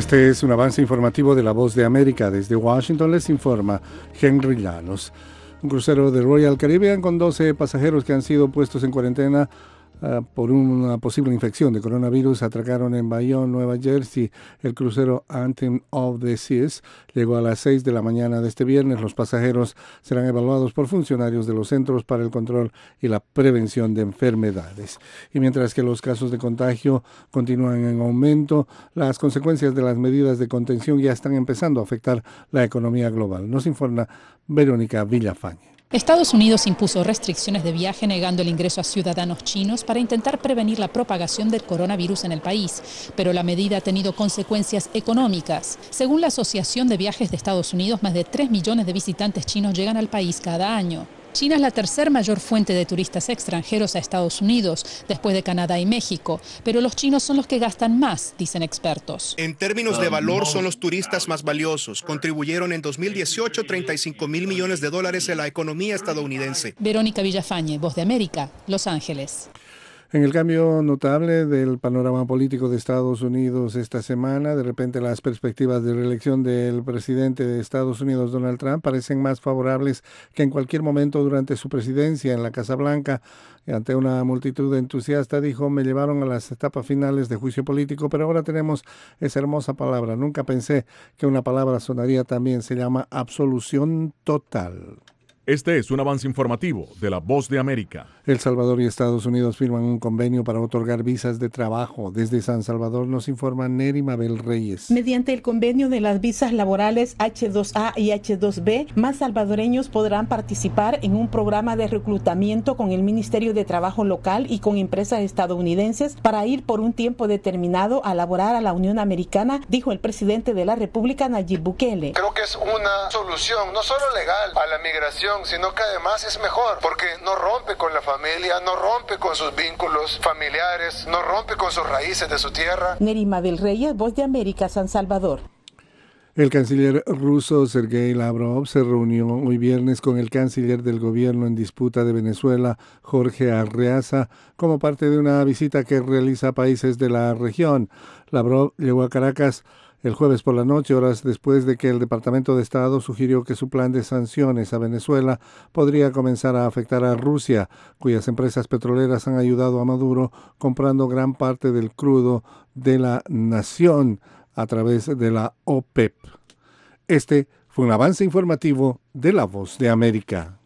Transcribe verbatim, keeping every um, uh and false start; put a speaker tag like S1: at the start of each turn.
S1: Este es un avance informativo de La Voz de América. Desde Washington les informa Henry Llanos. Un crucero de Royal Caribbean con doce pasajeros que han sido puestos en cuarentena Uh, por una posible infección de coronavirus atracaron en Bayonne, Nueva Jersey. El crucero Anthem of the Seas llegó a las seis de la mañana de este viernes. Los pasajeros serán evaluados por funcionarios de los Centros para el Control y la Prevención de Enfermedades. Y mientras que los casos de contagio continúan en aumento, las consecuencias de las medidas de contención ya están empezando a afectar la economía global. Nos informa Verónica Villafañe.
S2: Estados Unidos impuso restricciones de viaje negando el ingreso a ciudadanos chinos para intentar prevenir la propagación del coronavirus en el país, pero la medida ha tenido consecuencias económicas. Según la Asociación de Viajes de Estados Unidos, más de tres millones de visitantes chinos llegan al país cada año. China es la tercer mayor fuente de turistas extranjeros a Estados Unidos, después de Canadá y México, pero los chinos son los que gastan más, dicen expertos.
S3: En términos de valor, son los turistas más valiosos. Contribuyeron en dos mil dieciocho treinta y cinco mil millones de dólares en la economía estadounidense.
S2: Verónica Villafañe, Voz de América, Los Ángeles.
S1: En el cambio notable del panorama político de Estados Unidos esta semana, de repente las perspectivas de reelección del presidente de Estados Unidos, Donald Trump, parecen más favorables que en cualquier momento durante su presidencia en la Casa Blanca. Y ante una multitud entusiasta, dijo: me llevaron a las etapas finales de juicio político, pero ahora tenemos esa hermosa palabra. Nunca pensé que una palabra sonaría tan bien. Se llama absolución total.
S4: Este es un avance informativo de La Voz de América.
S1: El Salvador y Estados Unidos firman un convenio para otorgar visas de trabajo. Desde San Salvador nos informa Neri Mabel Reyes.
S5: Mediante el convenio de las visas laborales H dos A y H dos B, más salvadoreños podrán participar en un programa de reclutamiento con el Ministerio de Trabajo local y con empresas estadounidenses para ir por un tiempo determinado a laborar a la Unión Americana, dijo el presidente de la República, Nayib Bukele.
S6: Creo que es una solución no solo legal a la migración, sino que además es mejor porque no rompe con la familia, no rompe con sus vínculos familiares, no rompe con sus raíces de su tierra.
S5: Neri Mabel Reyes, Voz de América, San Salvador.
S1: El canciller ruso Sergei Lavrov se reunió hoy viernes con el canciller del gobierno en disputa de Venezuela, Jorge Arreaza, como parte de una visita que realiza a países de la región. Lavrov llegó a Caracas el jueves por la noche, horas después de que el Departamento de Estado sugirió que su plan de sanciones a Venezuela podría comenzar a afectar a Rusia, cuyas empresas petroleras han ayudado a Maduro comprando gran parte del crudo de la nación a través de la OPEP. Este fue un avance informativo de La Voz de América.